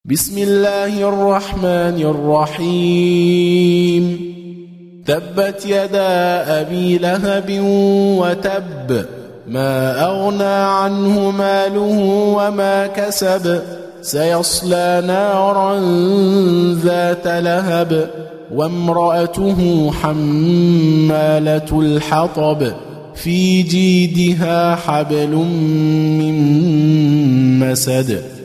بسم الله الرحمن الرحيم تبت يدا أبي لهب وتب ما أغنى عنه ماله وما كسب سيصلى نارا ذات لهب وامرأته حمالة الحطب في جيدها حبل من مسد